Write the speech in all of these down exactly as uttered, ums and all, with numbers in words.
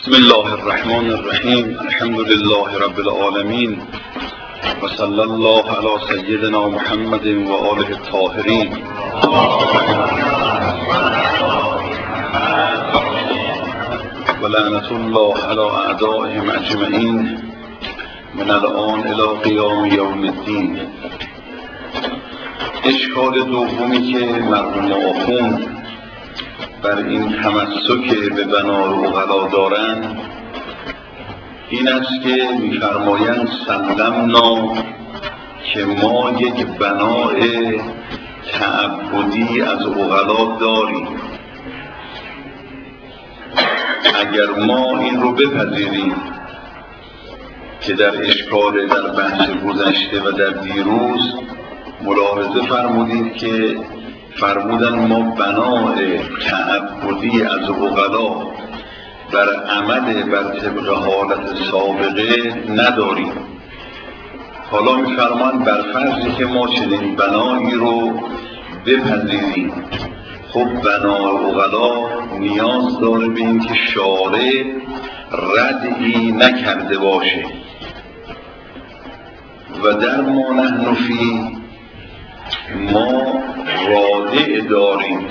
بسم الله الرحمن الرحیم. الحمد لله رب العالمین و صلی الله علی سیدنا محمد و آله الطاهرین. و لعنت الله علی اعدائهم اجمعین من الآن الی قیام یوم الدین. اشکال دومی که مرحوم آخوند بر این تمسک به بنا و عقلا دارند این است که می‌فرمایند سلمنا که ما یک بناء تعبدی از عقلا داریم. اگر ما این رو بپذیریم که در اشکال در بحث گذشته و در دیروز ملاحظه فرمودید که فرمودن ما بناء تعبدی از عقلا بر عمل بر طبق حالت سابقه نداریم. حالا می‌فرمایند بر فرضی که ما چنین بنایی رو بپذیریم، خب بنای عقلا نیاز داره به این که شارع ردعی نکرده باشه و در ما نحن فی ما رادع داریم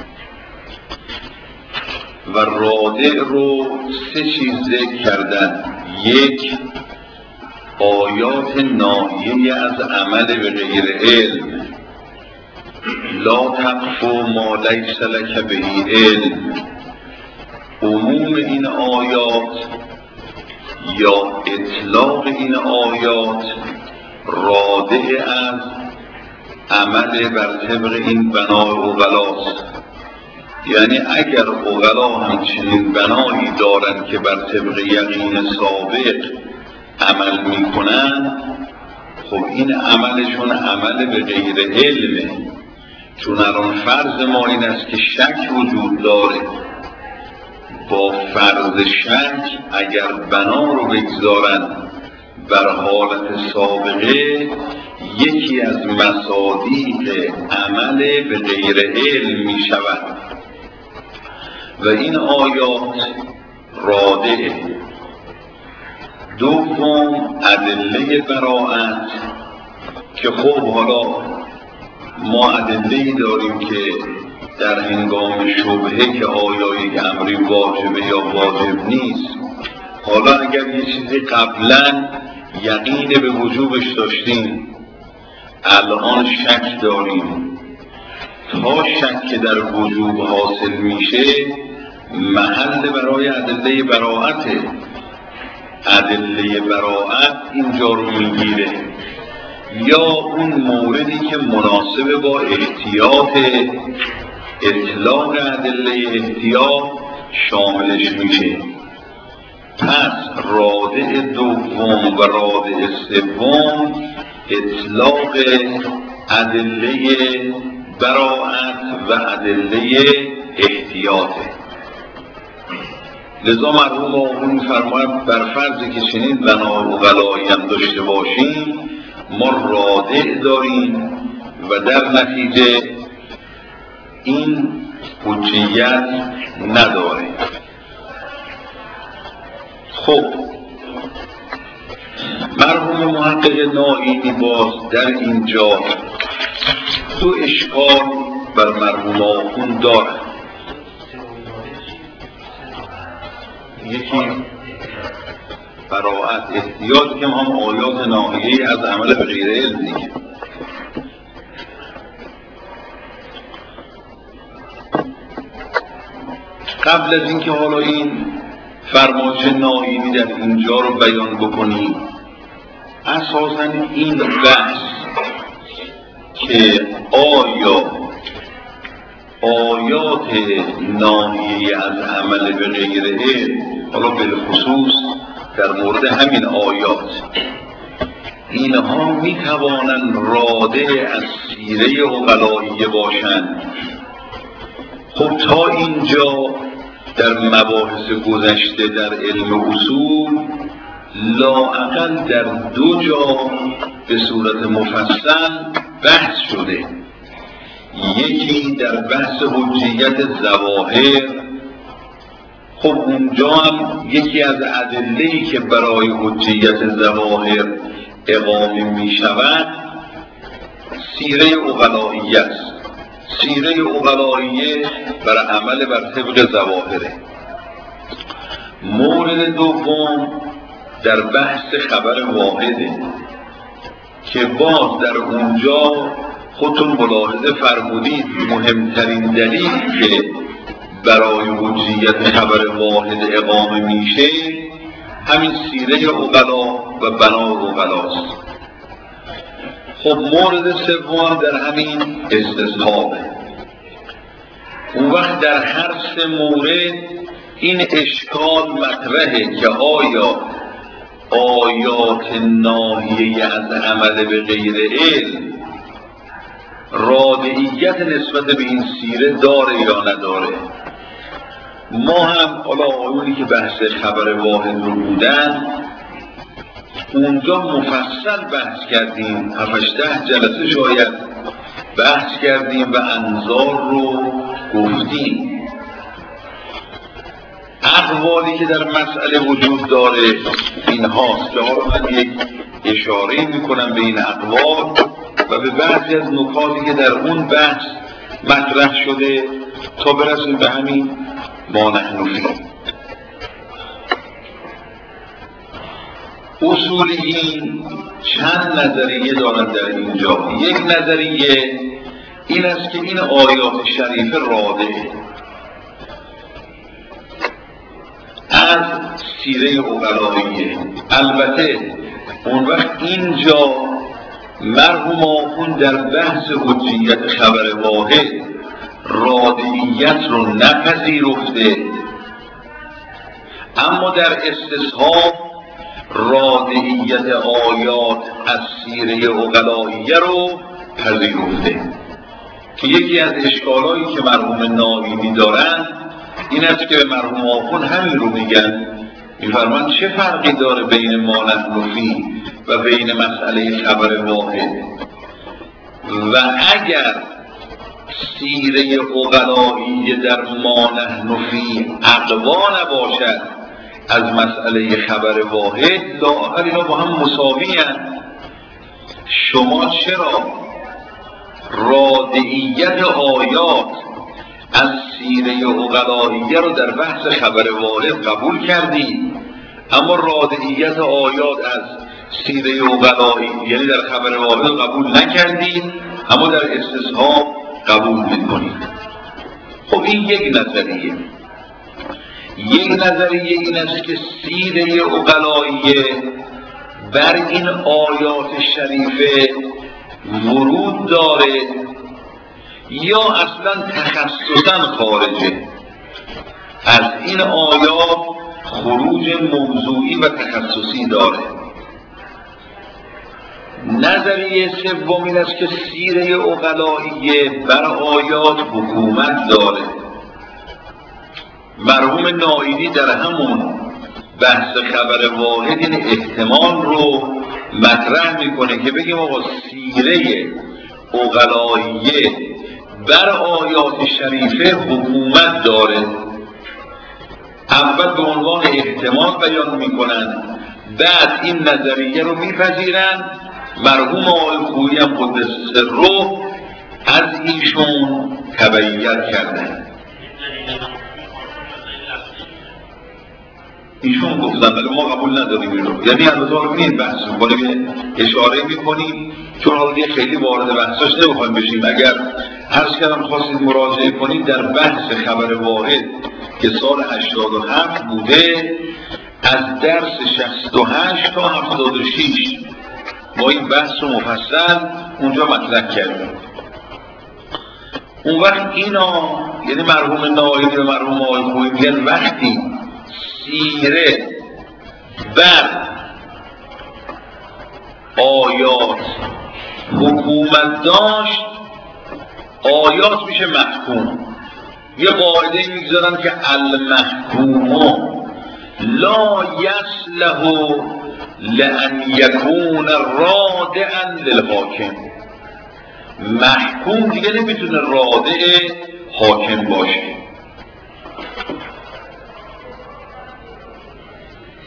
و رادع رو سه چیز ذکر کردن. یک، آیات ناهیه از عمل به غیر علم، لا تقف ما لیس لک به علم. عموم این آیات یا اطلاق این آیات رادع از عمل بر طبق این بنای عقلاست. یعنی اگر عقلا همچنین بنایی دارند که بر طبق یقین سابق عمل میکنن، خب این عملشون عمل به غیر علمه. چون الان فرض ما این است که شک وجود داره. با فرض شک اگر بنا رو بگذارن بر حالت سابقه، یکی از مصادیق عمل به غیر علم می شود و این آیات رادعه. دوم، ادله براءت که خب حالا ما ادله‌ای داریم که در هنگام شبهه که آیا یک امری واجبه یا واجب نیست، حالا اگر یه چیزی قبلا یقین به وجوبش داشتیم الان شک داریم، تا شک که در وجوب حاصل میشه محل برای ادله براءته. ادله براءت اینجا رو میگیره یا اون موردی که مناسب با احتیاط اطلاق ادله احتیاط شاملش میشه. پس رادع دوم و رادع سوم اطلاق ادله براءت و ادله احتیاطه. لذا مرحوم آقا می‌فرماید بر فرضی که چنین بنا عقلایی هم داشته باشیم ما رادع داریم و در نتیجه این حجیت نداره. خب مرحوم محقق نائینی باز در اینجا دو اشکال بر مرحوم آخوند دارد. یکی براءت احتیاط که هم آیات ناهیه از عمل به غیر علم دیگه. قبل از اینکه حالا این فرمایش نائینی در اینجا رو بیان بکنیم، اساساً این بحث که آیا آیات ناهیه از عمل به غیر علم، حالا بالخصوص در مورد همین آیات، اینها میتوانند رادع از سیره عقلاییه باشند. خب تا اینجا در مباحث گذشته در علم اصول لااقل در دو جا به صورت مفصل بحث شده. یکی در بحث حجیت ظواهر خب اونجا هم یکی از ادله‌ای که برای حجیت ظواهر اقامه می شود سیره عقلائیه است. سیره عقلائیه برای عمل بر طبق ظواهره. مورد دوم در بحث خبر واحده که باز در اونجا خودتون ملاحظه فرمودید مهمترین دلیل که برای حجیت خبر واحد اقامه میشه همین سیره عقلا و بنا عقلاست. خب مورد سوم در همین استصحابه. اون وقت در هر سه مورد این اشکال مطرحه که آیا آیات ناهیه از عمل به غیر علم رادعیت نسبت به این سیره داره یا نداره. ما هم حالا آیونی که بحث خبر واحد رو بودن اونجا مفصل بحث کردیم، هفت ده جلسه شاید بحث کردیم و انظار رو گفتیم. اقوالی که در مسئله وجود داره این هاست که حالا من یک اشاره میکنم به این اقوال و به بعضی از نکاتی که در اون بحث مطرح شده تا برسیم به همین ما نحن فیه. اصولیین چند نظریه دارند در اینجا. یک نظریه این است که این آیات شریفه رادعه از سیره عقلائیه. البته اون وقت اینجا مرحوم آخوند در بحث حجیت خبر واحد رادعیت رو نپذیرفته، اما در استصحاب رادعیت آیات از سیره عقلائیه رو پذیرفته که یکی از اشکالایی که مرحوم ناویدی دارن این است که به مرحوم آخوند همین رو میگن، میفرمان چه فرقی داره بین ما نحن فیه و بین مسئله خبر واحد و اگر سیره عقلائیه در ما نحن فیه اقوا نباشد از مسئله خبر واحد لااقل اینا با هم مساوی هستند. شما چرا رادعیت آیات از سیره عقلائیه رو در بحث خبر واحد قبول کردید اما رادعیت آیات از سیره عقلائیه یعنی در خبر واحد قبول نکردید اما در استصحاب قبول میکنید؟ خب این یک نظریه. یک نظریه این است که سیره عقلائیه بر این آیات شریفه ورود داره یا اصلا تخصصا خارجه از این آیات، خروج موضوعی و تخصصی داره. نظریه سوم این است که سیره عقلائیه بر آیات حکومت داره. مرحوم ناعیدی در همون بحث خبر واحد این احتمال رو مطرح میکنه که بگیم آقا سیره عقلائیه بر آیات شریفه حکومت داره. اول به عنوان احتمال بیان میکنن، بعد این نظریه رو میپذیرن. مرحوم آقای خویی هم قدس سره از ایشون تبعیت کردن. ایشون گفتن ولی ما قبول نداریم این رو. یعنی البته حالا این بحث میکنیم اشاره میکنیم چون حالا دیگه خیلی وارد بحثاش نمیخوایم بشیم. اگر عرض کردم خواستید مراجعه کنید در بحث خبر واحد که سال هشتاد و هفت بوده از درس شصت و هشت تا هفتاد و شش ما این بحث رو مفصل اونجا مطرح کردیم. اون وقت اینا یعنی مرحوم ناعیدی و مرحوم آقای خویی میگن وقتی سیره بر آیات حکومت داشت آیات میشه محکوم. یه قاعده میگذارن که المحکوم لا یصلح لأن یکون رادعا للحاکم. محکوم دیگه نمیتونه رادع حاکم باشه.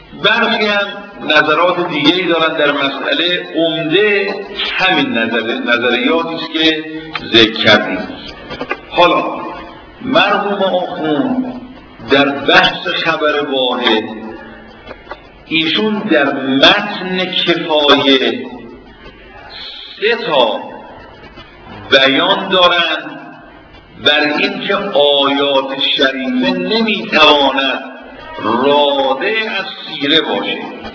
برخی هم نظرات دیگری دارن در مسئله. عمده همین نظر نظریاتی است که ذکر کردیم. حالا مرحوم آخوند در بحث خبر واحد ایشون در متن کفایه سه تا بیان دارند بر این که آیات شریفه نمیتواند راده از سیره باشه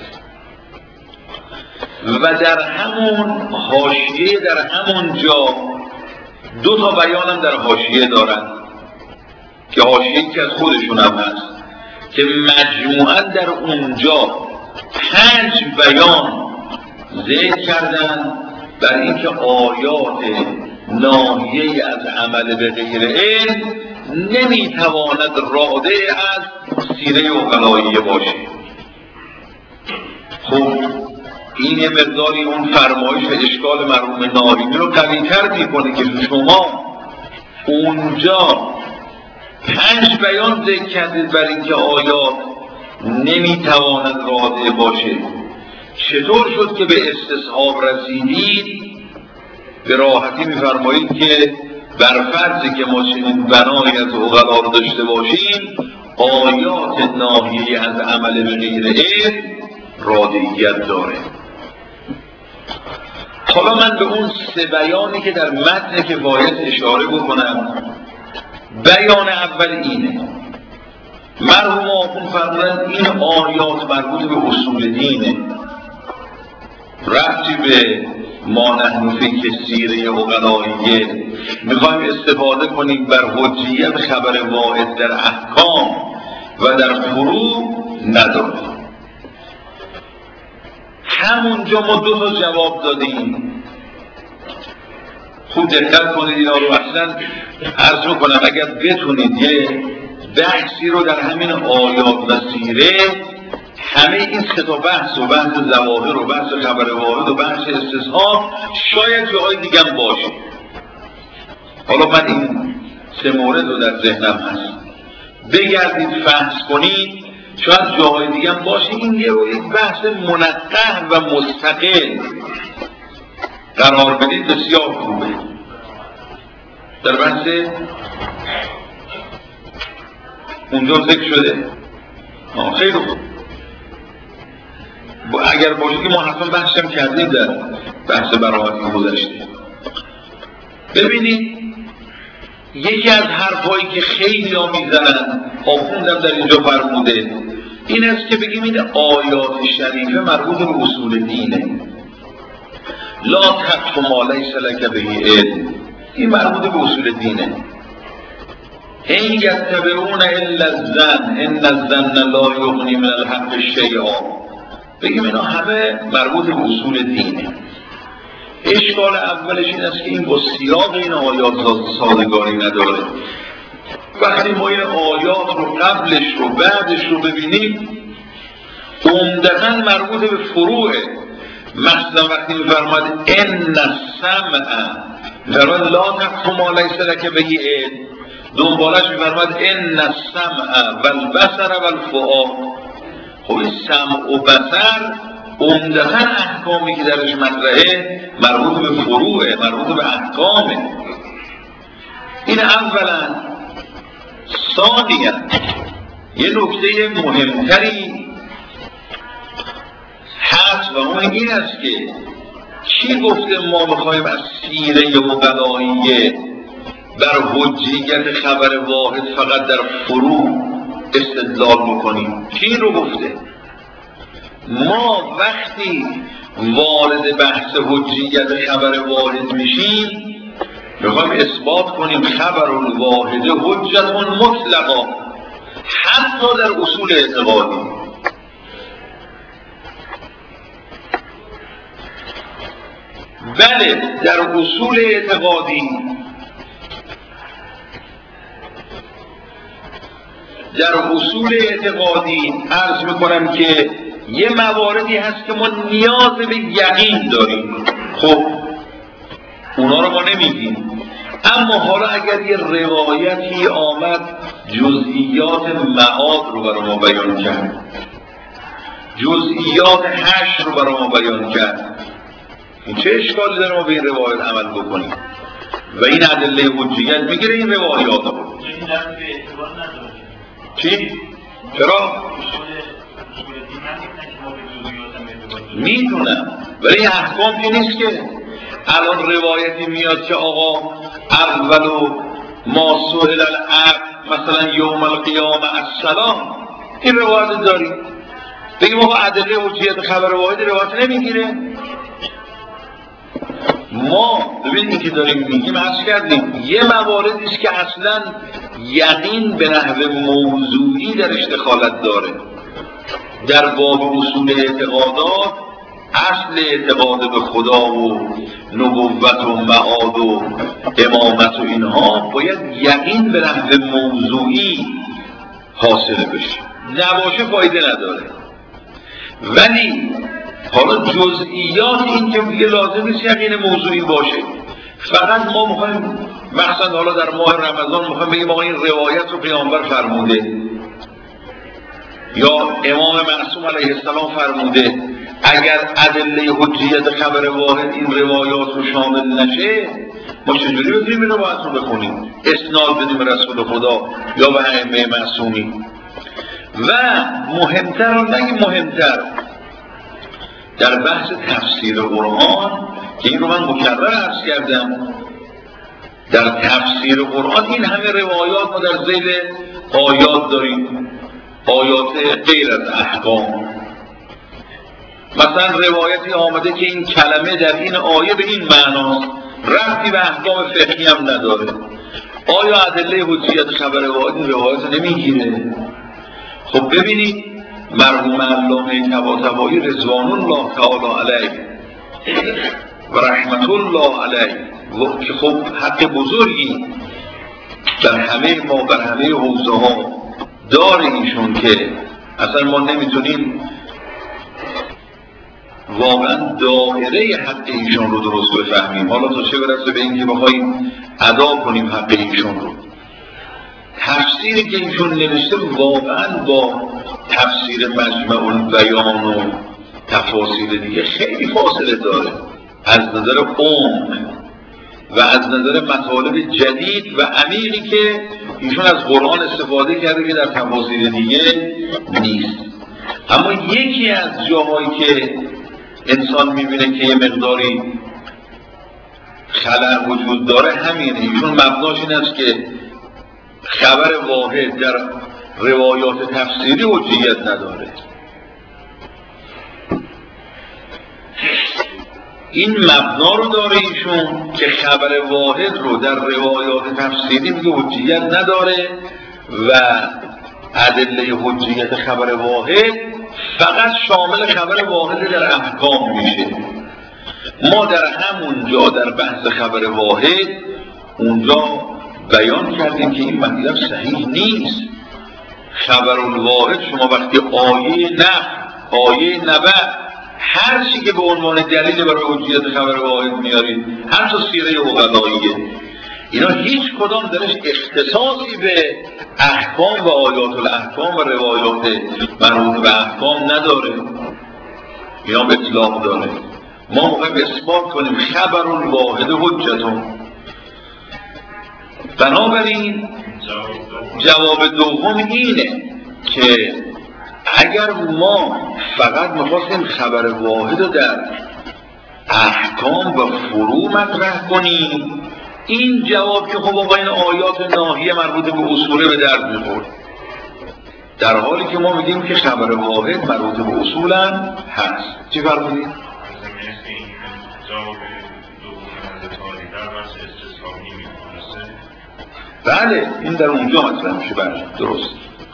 و در همون حاشیه در همون جا دو تا بیان هم در حاشیه دارن که حاشیه که از خودشون هم هست که مجموعاً در اونجا پنج بیان ذکر کردن بر اینکه آیات ناهیه از عمل به غیر علم نمیتواند راده از سیره عقلائیه باشه. خب این یه مقداری اون فرمایش و اشکال مرحوم نارینی رو قوی‌تر میکنه که شما اونجا پنج بیان ذکر کردید بر اینکه آیات نمیتواند راده باشه، چطور شد که به استصحاب رسیدید؟ به راحتی میفرمایید که بر فرضی که ما چنین بنایی از عقلا رو داشته باشیم آیات ناهیه از عمل به غیر علم رادیت داره. حالا من به اون سه بیانی که در متن کفایت اشاره بکنم. بیان اول اینه، مرحوم آخوند فرمودند این آیات مربوط به اصول دینه، ربطی به ما نحن فی سیره عقلائیه. میخوایم استفاده کنیم بر حجیت خبر واحد در احکام و در فروع نداره. همونجا ما دو تا جواب دادیم. خوب دقت کنید اینا رو. اصلا عرض میکنم اگر بتونید یه بحثی رو در همین آیات و سیره، همه این سه تا بحث و بحث ظواهر و بحث خبر واحد و بحث استصحاب شاید جاهای دیگه هم باشه. حالا من این سه مورد رو در ذهنم هست، بگردید فحص کنید، شاید جاهای دیگه هم باشه. این یه رو یک بحث منقح و مستقل قرار بدید بسیار خوبه. در بحث اونجا ذکر شده خیلی خوب. اگر باشه که ما حتما بحثم کردیم در بحث براحتی گذشته. ببینید یکی از حرفایی که خیلی ها میزنن، آخوندم در اینجا فرموده، این است که بگیم این آیات شریفه مربوط به اصول دینه. لا تقف ما لیس لک به علم، این مربوط به اصول دینه. این یتبعون الا الظن ان الظن لا یغنی من الحق شیئا، بگیم اینا همه مربوط به اصول دینه. اشکال اولش این است که این با سیاق این آیات سازگاری نداره. وقتی ما این آیات رو قبلش رو بعدش رو ببینیم عمدتاً مربوط به فروعه. مثلا وقتی میفرماد ان السمع، میفرماد لا تقف ما لیس لک به علم، دنبالش میفرماد ان السمع والبصر والفؤاد. خب این سمع و بصر عمدتاً احکامی که درش مطرحه مربوط به فروعه، مربوط به احکامه. این اولا. ثانیا یه نکته مهمتری هست و اون این است که کی گفته ما بخوایم از سیره عقلائیه بر حجیت خبر واحد فقط در فروع استدلال بکنیم؟ کی رو گفته؟ ما وقتی وارد بحث حجیت خبر واحد میشیم میخوایم اثبات کنیم خبر الواحد حجت مطلقا حتی در اصول اعتقادی. بله در اصول اعتقادی در اصول اعتقادی عرض میکنم که یه مواردی هست که ما نیاز به یقین داریم. خب اونا رو ما نمیگیم، اما حالا اگر یه روایتی آمد جزئیات معاد رو برای ما بیان کرد، جزئیات حشر رو برای ما بیان کرد. این چه اشکالی داره ما به این روایت عمل بکنیم و این ادله حجیت میگیره این روایات رو؟ چی؟ چرا؟ میدونم ولی احکام که نیست که الان روایتی میاد که آقا اولو ما سئل العبد مثلا یوم القیامه السلام، این روایت داریم بگیم آقا ادله حجیت خبر واحد روایت نمیگیره. ما ببینید که داریم میگیم عرض کردیم یه مواردی است که اصلا یقین به نحو موضوعی درش دخالت داره. در باب اصول اعتقادات اصل اعتقاد به خدا و نبوت و معاد و امامت و اینها باید یقین به نحو موضوعی حاصل بشه، نباشه فایده نداره. ولی حالا جزئیات این که دیگه لازم نیست یقین موضوعی باشه، فقط ما میخوایم مثلا حالا در ماه رمضان میخوایم بگیم آقا این روایت رو پیامبر فرموده یا امام معصوم علیه السلام فرموده، اگر ادله حجیت خبر واحد این روایات رو شامل نشه ما چجوری بتونیم این روایت رو بخونیم، اسناد بدیم رسول خدا یا به ائمه معصومین؟ و مهمتر و نگیم مهمتر در بحث تفسیر قرآن که این رو من مکرر عرض کردم، در تفسیر قرآن این همه روایات ما در ذیل آیات داریم، آیات غیر از احکام. مثلا روایتی آمده که این کلمه در این آیه به این معناست، ربطی به احکام فقهی هم نداره. آیا ادله حجیت خبر واحد این روایت نمیگیره؟ خب ببینید مرحوم علامه طباطبایی رضوان الله تعالی علیه و رحمت الله علیه که خب حق بزرگی در همه ما در همه حوزه ها داره ایشون که اصلا ما نمیتونیم واقعا دایره حق ایشون رو درست بفهمیم، حالا تا چه برسه به این که بخوایم ادا کنیم حق ایشون رو. تفسیری که ایشون نوشته واقعا با تفسیر مجمع البیان و تفاصیل دیگه خیلی فاصله داره از نظر عمق و از نظر مطالب جدید و عمیقی که ایشون از قرآن استفاده کرده که در تفاصیل دیگه نیست. اما یکی از جاهایی که انسان میبینه که یه مقداری خلأ وجود داره همینه، ایشون مبناش این است که خبر واحد در روایات تفسیری حجیت نداره. این مبنا رو داره ایشون که خبر واحد رو در روایات تفسیری میگه حجیت نداره و ادله حجیت خبر واحد فقط شامل خبر واحد در احکام میشه. ما در همون جا در بحث خبر واحد اونجا بیان کردیم که این مطلب صحیح نیست. خبر الواحد شما وقتی آیه نه آیه نبع هر چی که به عنوان دلیل برای حجیت خبر واحد میارید، هر تا سیره عقلاییه، اینا هیچ کدام درش اختصاصی به احکام و آیات الاحکام و روایات مربوط به احکام نداره، اینا به اطلاق داره. ما میخوایم اثبات کنیم خبر الواحد حجتون. بنابراین جواب دوم اینه که اگر ما فقط میخواستیم خبر واحد رو در احکام و فروع مطرح کنیم، این جواب که خب آقا این آیات ناهیه مربوط به اصوله به درد میخورد، در حالی که ما میگیم که خبر واحد مربوط به اصول هم هست. چی فرمودید؟ بله این در اونجا مطرح میشه. بله درست.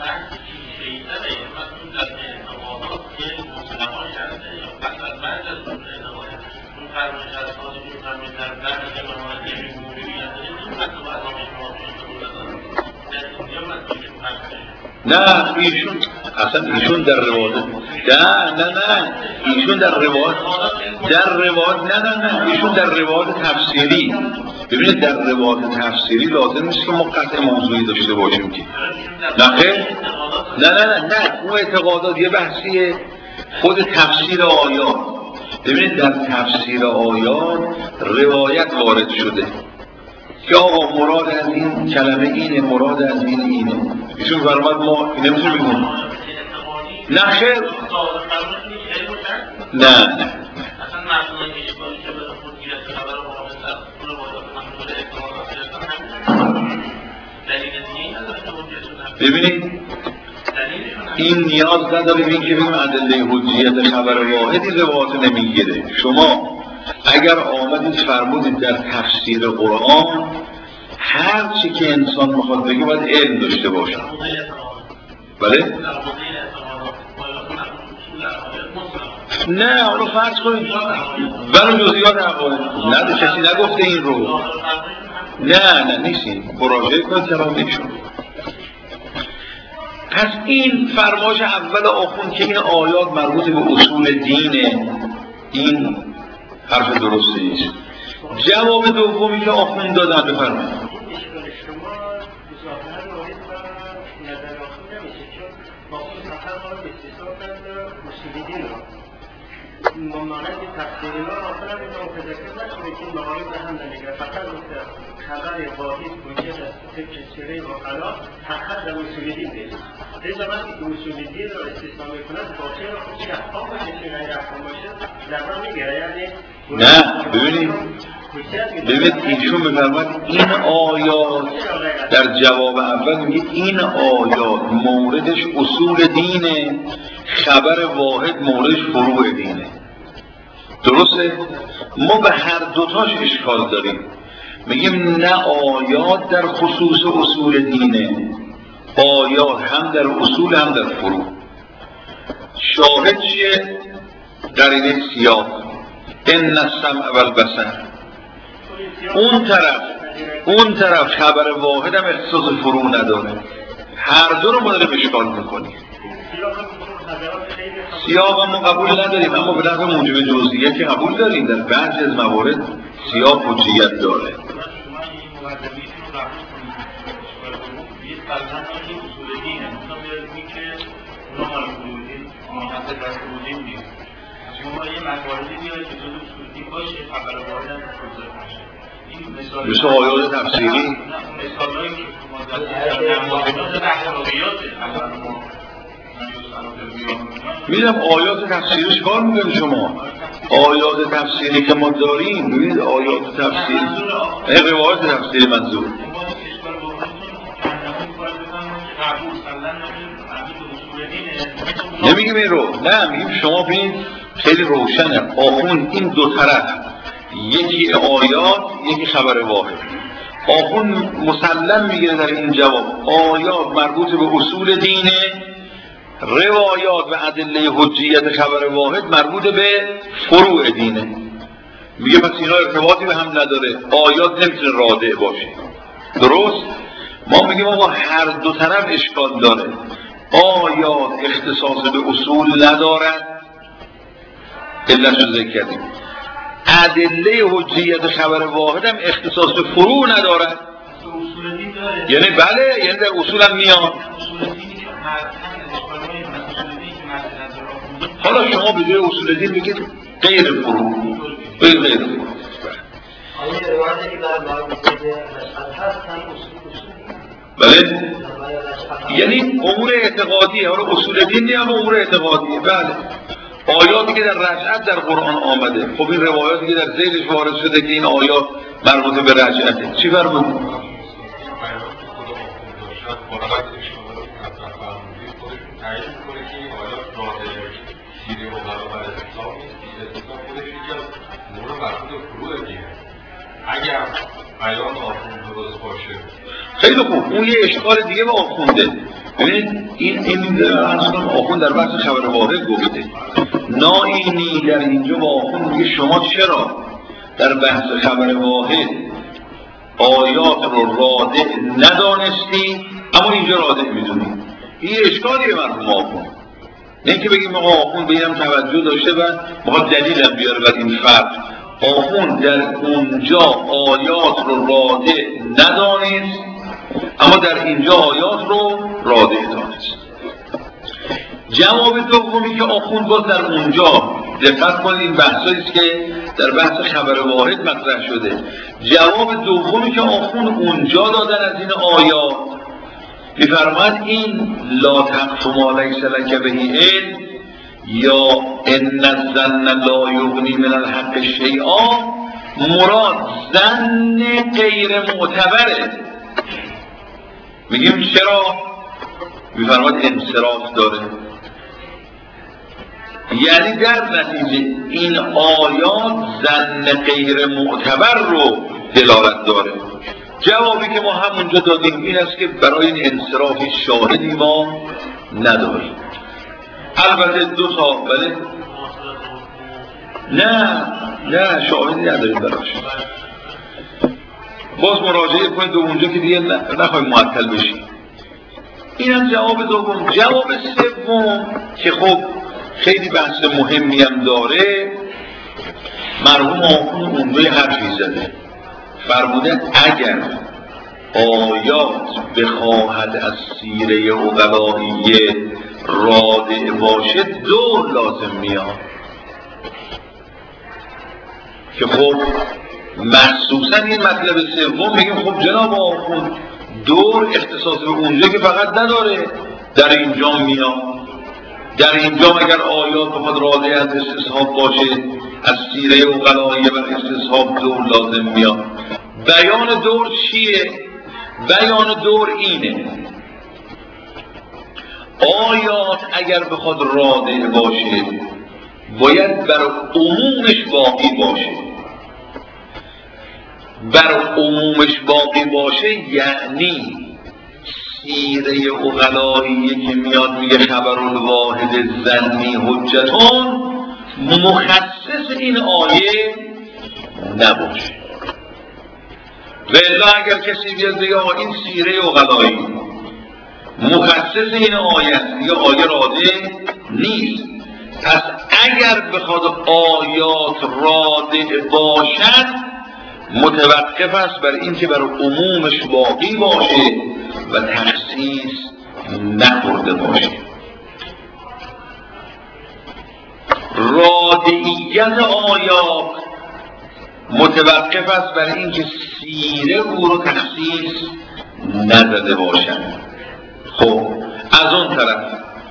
نه ایشون اصلا ایشون در روایت نه نه نه ایشون در روایت در روایت نه نه نه ایشون در روایت تفسیری. ببینید در روایت تفسیری لازم نیست که ما قطع موضوعی داشته باشیم که نه خیر نه نه نه نه اون اعتقادات یه بحثیه خود تفسیر آیات، ببینید در تفسیر آیات روایت وارد شده که آقا مراد از این کلمه اینه، مراد از این اینه. ایشون فرمود ما اینه میتونیم بگیم نه خیر، نه نه ببینید این نیاز نداره این که بگیم ادله حجیت خبر واحد این روایات نمیگیره. شما اگر آمدید فرمودید در تفسیر قرآن هر چی که انسان میخواد بگه باید علم داشته باشه. بله؟ نه اونو فرض کنید بلو جزئیات عقاید نه کسی نگفته این رو. نه نه نیستین مراجعه کنید کلامشون. پس این فرمایش اول آخوند که این آیات مربوط به اصول دینه، این حرف درسته نیست. جواب دومی که آخوند دادن بفرمایید. ممانعت تفسیر ما اصلا به متذکر نشده که مقاید به هم نمیگره. فقط خبر واحد حجت از فکر سیره و خلاف حقیقت در اصول دین نیست. لذا وقتی که اصول دین را استثنا میکنند باطل را خود چه احکام باشه چه غیر احکام باشه لبا میگیره. یعنی نه ببینید ببینید ایشون بفرماید این آیات در جواب اول میگه این آیات موردش اصول دینه، خبر واحد موردش فروع دینه. درسته؟ ما به هر دوتاش اشکال داریم. میگیم نه آیات در خصوص اصول دینه، آیات هم در اصول هم در فروع. شاهد چیه؟ در این سیاق ان السمع والبصر. اون طرف اون طرف خبر واحد هم اختصاص فروع نداره. هر دو رو ما داریم اشکال میکنیم. سیاق هم ما قبول نداریم، اما به لحظه موجب جزئیه که قبول داریم. در بعضی از موارد سیاق حجیت داره. مثل آیات تفسیری میدم آیات تفسیری چکار میکنید شما؟ آیات تفسیری که ما داریم ببینید آیات تفسیری روایات تفسیری منظور نمیگیم این رو، نه میگیم شما ببینید خیلی روشنه. آخوند این دو طرف یکی آیات یکی خبر واحد. آخوند مسلم میگیره در این جواب آیات مربوط به اصول دینه، روایات و ادله حجیت خبر واحد مربوط به فروع دینه. میگه پس اینا ارتباطی به هم نداره، آیات نمیتونه رادع باشه. درست؟ ما میگیم آقا هر دو طرف اشکال داره. آیات اختصاص به اصول ندارد، علت رو ذکر کردیم. ادله حجیت خبر واحد هم اختصاص به فروع ندارد. یعنی بله، یعنی در اصول هم میاد. حالا شما به جای اصول دین بگید غیر فروع، غیر غیر فروع. بله؟ یعنی امور اعتقادیه، حالا اصول دین نیست اما امور اعتقادیه. بله. آیاتی که در رجعت در قرآن آمده، خب این روایاتی که در ذیلش وارد شده که این آیات مربوط به رجعته، چی فرمود؟ اگر بیان آخوند درست باشه خیلی خوب. اون یه اشکال دیگه به آخونده. ببینید این این اصلا آخوند در بحث خبر واحد گفته. ناینی در اینجا با آخوند میگه شما چرا در بحث خبر واحد آیات رو رادع ندانستی اما اینجا رادع میدونی؟ این اشکالیه مرحوم آخوند. نه اینکه بگیم آقا آخوند به اینم توجه داشته و میخواد دلیلم بیاره بر این فرق. آخوند در اونجا آیات رو رادع ندانست اما در اینجا آیات رو رادع دانست. جواب دومی که آخوند باز در اونجا دقت کنید، این بحثایی است که در بحث خبر واحد مطرح شده. جواب دومی که آخوند اونجا دادن از این آیات می‌فرماید این لا تقف ما لیس لک به علم یا ان الظن لا یغنی من الحق شیئا، مراد ظن غیر معتبره. میگیم چرا؟ می‌فرماید انصراف داره، یعنی در نتیجه این آیات ظن غیر معتبر رو دلالت داره. جوابی که ما همونجا دادیم این است که برای این انصراف شاهدی ما نداریم. البته دو تا بله نه نه شاهدی نداریم براش. باز مراجعه کنید به اونجا که دیگه نخواهیم معطل بشیم. این هم جواب دوم. جواب سوم که خب خیلی بحث مهمی هم داره، مرحوم آخوند اونجای حرفی زده، فرموده اگر آیات بخواهد از سیره عقلائیه رادع باشه دور لازم میاد، که خب مخصوصا این مطلب سوم میگیم خب جناب آخوند دور اختصاص به اونجا که فقط نداره، در اینجا میاد. در اینجا اگر آیات بخواد رادع از استصحاب باشه از سیره عقلائیه بر استصحاب دور لازم میاد. بیان دور چیه؟ بیان دور اینه آیات اگر بخواد رادع باشه باید بر عمومش باقی باشه. بر عمومش باقی باشه یعنی سیره عقلائیه که میاد میگه خبر الواحد ظنی حجتون مخصص این آیه نباشه. و الا اگر کسی بیاد بگه آقا این سیره عقلایی مخصص این آیه است، دیگه آیه رادع نیست. پس اگر بخواد آیات رادع باشد متوقف است بر این که بر عمومش باقی باشه و تخصیص نخورده باشه. رادعیت آیات متوقف است بر این که سیره او رو تخصیص نداده باشند. خب از اون طرف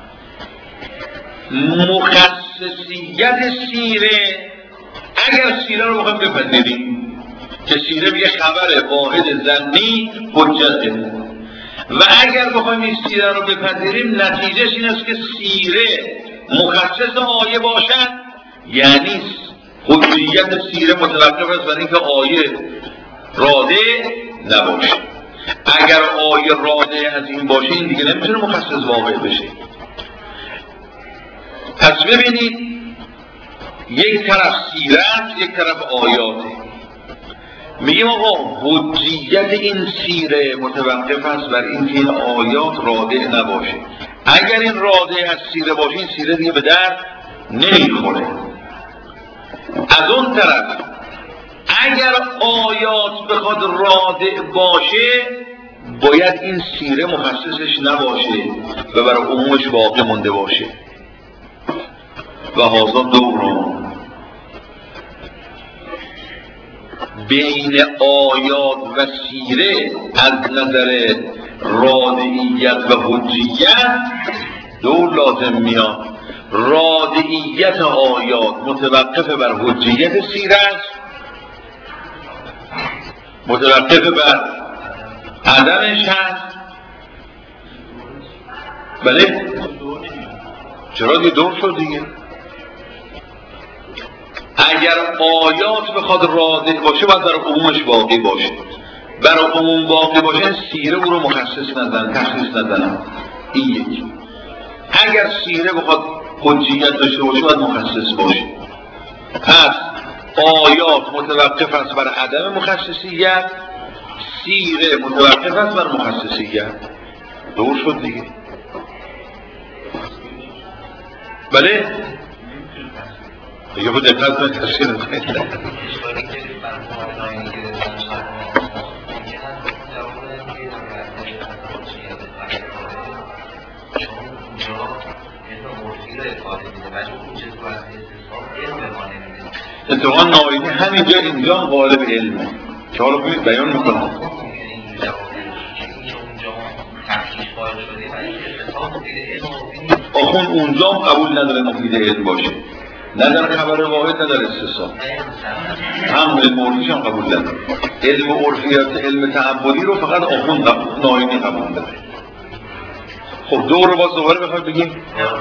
مخصصیت سیره، اگر سیره رو بخوایم بپذیریم که سیره یه خبر واحد ظنی حجته و اگر بخوایم این سیره رو بپذیریم نتیجهش این است که سیره مخصص آیه باشد، یعنی حجیت سیره متوقف است بر اینکه آیه رادع نباشه. اگر آیه رادع از این باشه این دیگه نمیتونه مخصص واقع بشه. پس ببینید یک طرف سیره یک طرف آیاته. میگیم آقا حجیت این سیره متوقف است بر اینکه این آیات رادع نباشه. اگر این رادع از سیره باشه این سیره دیگه به درد نمیخوره. از اون طرف اگر آیات بخواد رادع باشه باید این سیره مخصصش نباشه و برای عمومش باقی مونده باشه. و هذا دوران بین آیات و سیره از نظر رادعیت و حجیت دور لازم میاد. رادعیت آیات متوقف بر حجیت سیره است، متوقف بر عدمش هست. بله چرا دیگه دور شد دیگه. اگر آیات بخواد رادع باشه باید برای عمومش باقی باشه. برای عموم باقی باشه سیره او رو مخصص نزن، تخصیص نزنن. این یکی. اگر سیره بخواد حجیت داشته باشه باید مخصص باشه. پس آیات متوقف است بر عدم مخصصیت، سیره متوقف است بر مخصصیت. دور شد دیگه. بله دیگه بود دقت کنید تفسیر نکنید. استفاده میده ولی اون چه تو از استثمار علم به ما نمیده. اتفاقا ناینی همینجا اینجا غالب علمه که حالا ببینید بیان میکنم آخون اونجا قبول نداره مفید علم باشه، نه در خبر واحد نه در استثناء، هم علم عرفیش هم قبول نداره. علم عرفیات علم تعبدی رو فقط آخون ناینی قبول داره. خب دور رو باز دوباره بخواید بگیم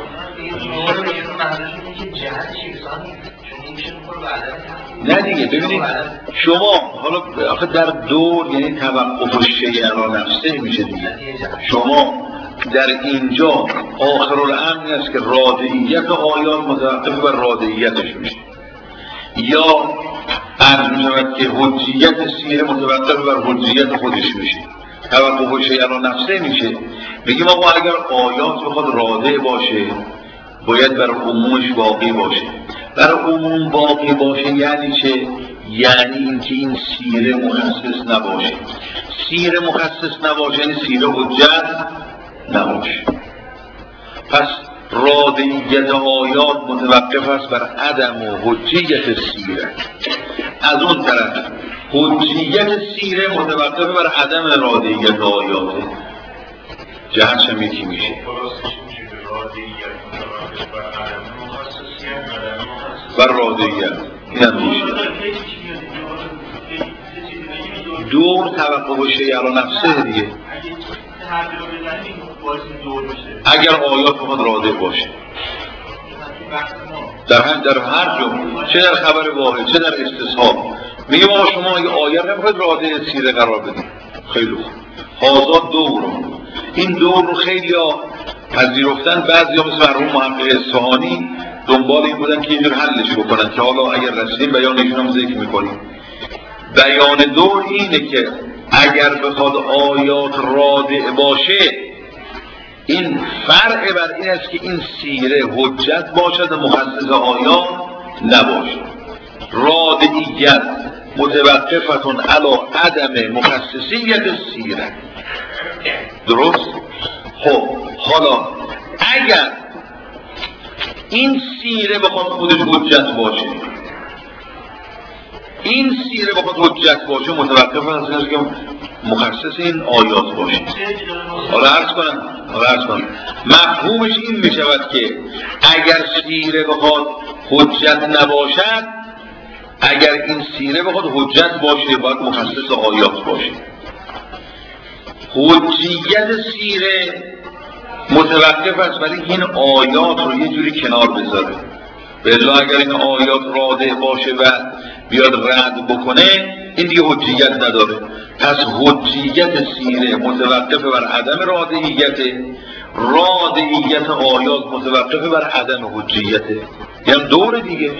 نه دیگه. ببینید شما حالا آخه در دور یعنی توقف شیء علی نفسه میشه دیگه. شما در اینجا آخرالامر است که رادعیت آیات متوقف بر رادعیتش میشه، یا عرض میشود که حجیت سیره متوقف بر حجیت خودش میشه، توقف شیء علی نفسه میشه. بگیم آقا اگر آیات بخواد رادع باشه باید بر عمومش باقی باشه. بر عموم باقی باشه یعنی چه؟ یعنی اینکه این سیره مخصص نباشه. سیره مخصص نباشه یعنی سیره حجت نباشه. پس رادعیت آیات متوقف است بر عدم و حجیت سیره. از اون طرف حجیت سیره متوقف بر عدم رادعیت آیات. جهتش هم یکی میشه. بر رادعیت این هم میشه. دور توقف شیء علی نفسه دیگه. اگر آیات بخواد رادع باشه در هم در هر جمله، چه در خبر واحد چه در استثناء، میگه ما شما اگه آیات نمیخواید رادع سیره قرار بدید. خیلی خوب، هازا دور. این دور رو خیلی ها پذیرفتن، بعضی ها مثل مرحوم محقق اصفهانی دنبال این بودن که اینجور حلش بکنن که حالا اگر رسیدیم بیانشون هم ذکر میکنیم. بیان دور اینه که اگر بخواد آیات رادع باشه این فرع بر این است که این سیره حجت باشد و مخصص آیات نباشه. رادعیت متوقفتون علی عدم مخصصیت سیره. درست؟ خب حالا اگر این سیره بخواد خودش حجت باشه، این سیره بخواد حجت باشه متوقف است از که مخصص این آیات باشه. حالا عرض کنم حالا عرض کنم مفهومش این می شود که اگر سیره بخواد حجت نباشد، اگر این سیره بخواد حجت باشه باید مخصص آیات باشه. حجیت سیره متوقف است برای این آیات رو یه جوری کنار بذاره. بلا اگر این آیات رادع باشه و بیاد رد بکنه این دیگه حجیت نداره. پس حجیت سیره متوقف بر عدم رادعیت، رادعیت آیات متوقف بر عدم حجیت. یعنی دور دیگه.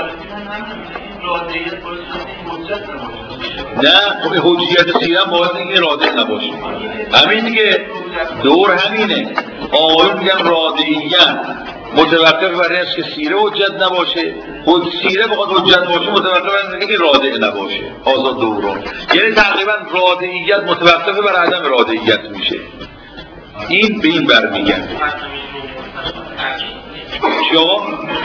نه خب حجیت سیره باید این رادع نباشه. همین دیگه دور همینه. آیون میگن رادعیت متوقف بر این است که سیره حجت نباشه، خود سیره بخواد حجت باشه متوقف بر این که رادع نباشه. آزاد دوران یعنی تقریبا رادعیت متوقف بر عدم رادعیت میشه. این به این برمیگرده. شما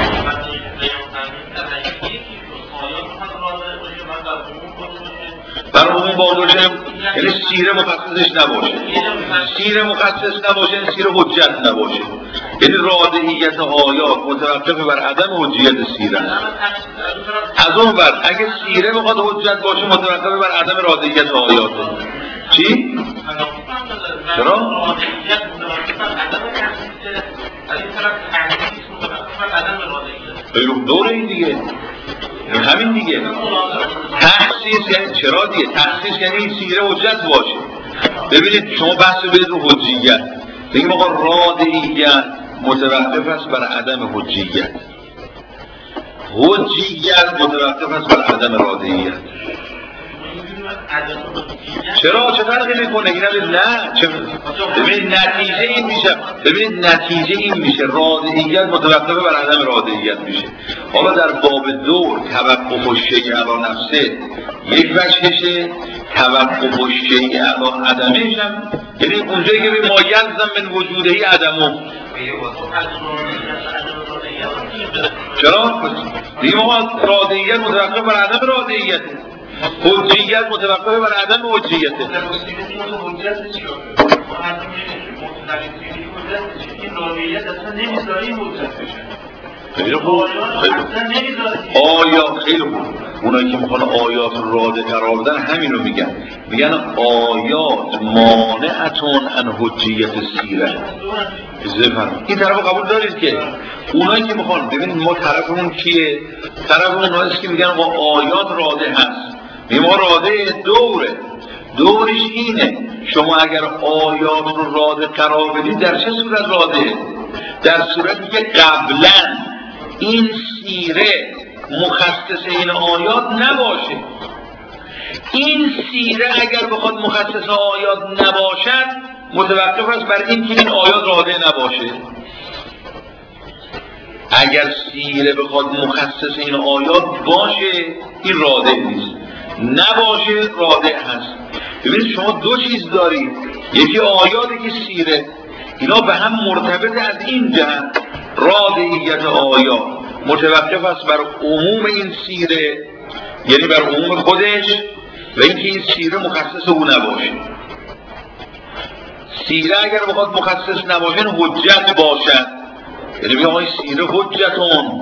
برای عموم باقیشه یعنی سیره مخصصش نباشه. سیره مخصص نباشه یعنی سیره حجت نباشه. یعنی رادعیت آیات متوقف بر عدم حجیت سیره. از اون بعد اگه سیره بخواد حجت باشه متوقف بر عدم رادعیت آیات. چی؟ چرا؟ خیلی دور این دیگه. این همین دیگه. تخصیص یعنی چرا دیگه؟ تخصیص یعنی این سیره حجت باشه. ببینید شما بحث بید رو حجیت بگیم آقا رادعیت متوقف است بر عدم حجیت، حجیت متوقف است بر عدم رادعیت. چرا؟ چه فرقی میکنه؟ اینم نه چه... ببینید نتیجه این میشه ببینید نتیجه این میشه رادعیت متوقف بر عدم رادعیت میشه. حالا در باب دور توقف الشیء علی نفسه یک وجهشه، توقف الشیء علی عدمش هم یعنی اونجایی که ما یلزم من وجودهی عدمو چرا؟ دیگه ما رادعیت متوقف بر عدم رادعیت، حجیت متوقف بر عدم حجیت. این رادعیت اصلا نمیذاری حجت بشه. خیلی خوب، آیا خیلی خوب، اونایی که میخوان آیات راده قرار بدن همین رو میگن، میگن آیات مانعتون ان حجیت سیره. این طرف قبول دارید که اونایی که میخوان، ببینید ما طرفمون کیه؟ طرف اوناییست که میگن آیات راده هست، میگن ما راده دوره، دورش اینه شما اگر آیات رو راده قرار بدید در چه صورت راده؟ در صورتی که قبلا این سیره مخصص این آیات نباشه. این سیره اگر بخواد مخصص آیات نباشد متوقف است بر این که این آیات راده نباشه. اگر سیره بخواد مخصص این آیات باشه این راده نیست، نباشه راده هست. ببینید شما دو چیز دارید، یکی آیات یکی سیره، اینا به هم مرتبط از این جهت. رادعیت آیات متوقف است بر عموم این سیره، یعنی بر عموم خودش، و اینکه این سیره مخصص او نباشه. سیره اگر بخواد مخصص نباشه حجت باشد، یعنی بگم آقای سیره حجتون،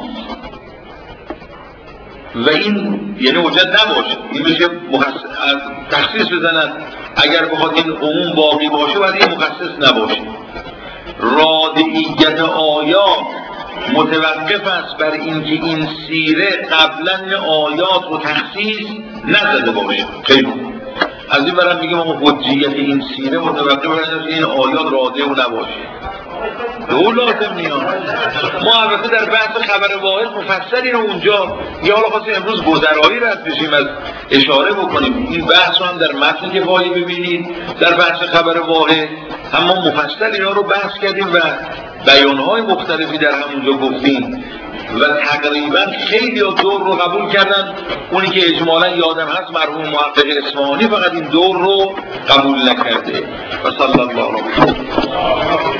و این یعنی حجت نباشه، این میشه تخصیص بزنن. اگر بخواد این عموم باقی باشه باید این مخصص نباشه. رادعیت آیات متوقف است بر اینکه این سیره قبلا این آیات رو تخصیص نزده باشه. خیلی از این برم میگم ما حجیت این سیره متوقف است که این آیات راده و نباشه. دو لازم نیاد. ما البته در بحث خبر واحد مفصل اینو اونجا یا حالا خواستیم امروز گذرایی رد بشیم از اشاره بکنیم. این بحث رو هم در متن کفایی ببینید، در بحث خبر واحد هم ما مفصل اینا رو بحث کردیم و بیانهای مختلفی در همونجا گفتیم و تقریبا خیلی ها دور رو قبول کردن. اونی که اجمالا یادم هست مرحوم محقق اصفهانی فقط این دور رو قبول نکرده. و صلی الله علیه و